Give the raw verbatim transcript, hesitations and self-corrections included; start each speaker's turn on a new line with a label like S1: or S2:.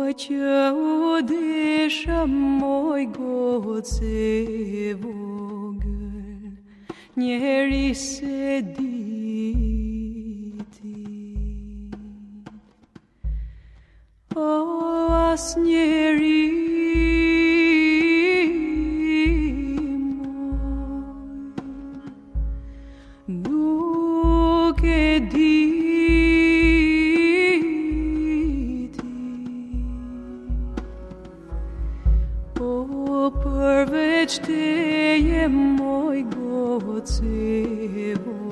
S1: që u desha moj goce vogël, njeri se diti. O, as njeri moj, nuk e diti. O, përveç teje moj goce vogël,